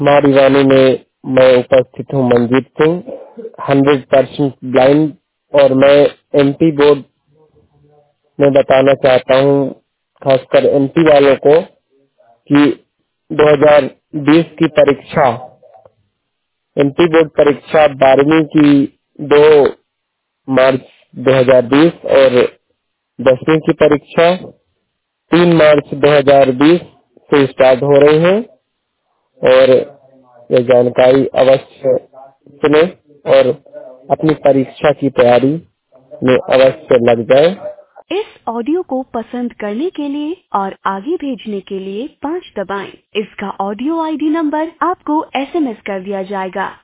हमारी वाणी में मैं उपस्थित हूँ मंजीत सिंह, 100% ब्लाइंड, और मैं एमपी बोर्ड में बताना चाहता हूँ खासकर एमपी वालों को कि 2020 की परीक्षा, एमपी बोर्ड परीक्षा 12वीं की 2 मार्च 2020 और 10वीं की परीक्षा 3 मार्च 2020 से स्टार्ट हो रही है। और ये जानकारी अवश्य सुने और अपनी परीक्षा की तैयारी में अवश्य लग जाए। इस ऑडियो को पसंद करने के लिए और आगे भेजने के लिए 5 दबाएं। इसका ऑडियो आईडी नंबर आपको एसएमएस कर दिया जाएगा।